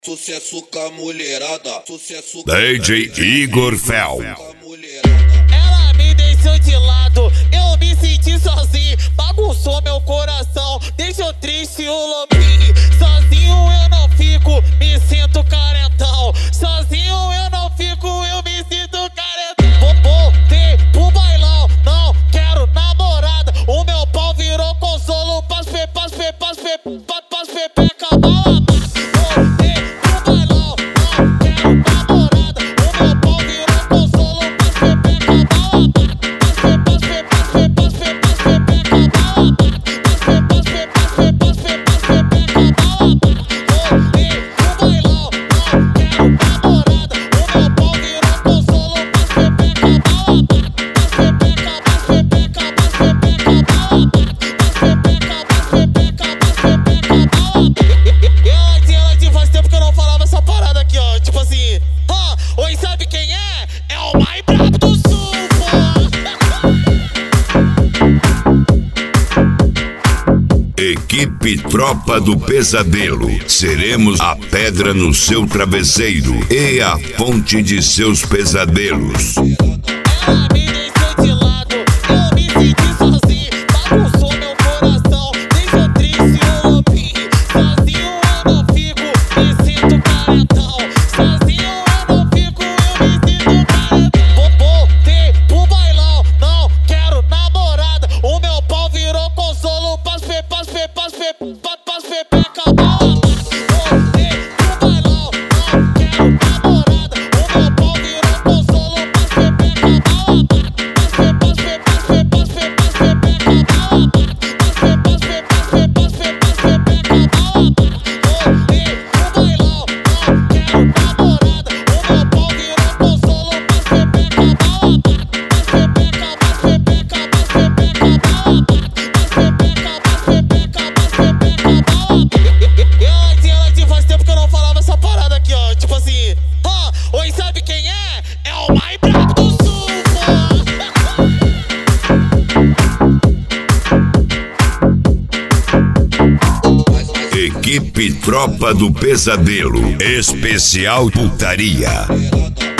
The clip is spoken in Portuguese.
Sucesso com a mulherada, sucesso DJ Igor Fel. Ela me deixou de lado, eu me senti sozinho, bagunçou meu coração, deixou triste o lobinho. Sozinho eu não fico, me sinto carentão. Sozinho eu não fico, eu me sinto carentão. Voltei pro bailão, não quero namorada. O meu pau virou consolo pras pepeca mal. Oi, sabe quem é? É o mais brabo do sul, Equipe Tropa do Pesadelo. Seremos a pedra no seu travesseiro e a fonte de seus pesadelos. Ela me deixou de lado, eu me senti sozinho, bagunçou meu coração, deixou triste o lobinho. Sozinho eu não fico, me sinto carentão. Sozinho eu não fico, eu me sinto carentão. Voltei pro bailão, não quero namorada. O meu pau virou consolo pras pepeca mal. Oi, sabe quem é? É o mais brabo do sul, Equipe Tropa do Pesadelo. Especial Putaria.